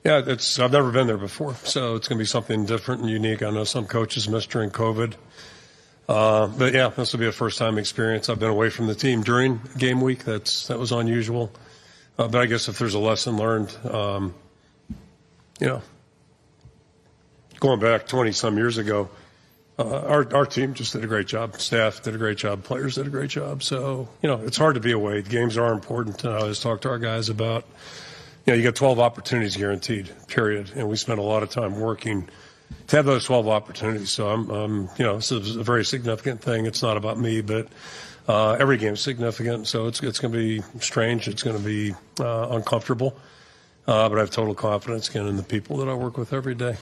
Yeah, I've never been there before, so it's going to be something different and unique. I know some coaches missed during COVID. But yeah, this will be a first-time experience. I've been away from the team during game week. That was unusual. But I guess if there's a lesson learned, going back 20-some years ago, our team just did a great job. Staff did a great job. Players did a great job. So, it's hard to be away. The games are important. I always talk to our guys about, you got 12 opportunities guaranteed, period. And we spend a lot of time working to have those 12 opportunities. So this is a very significant thing. It's not about me, but every game is significant. So it's going to be strange. It's going to be uncomfortable. But I have total confidence again in the people that I work with every day.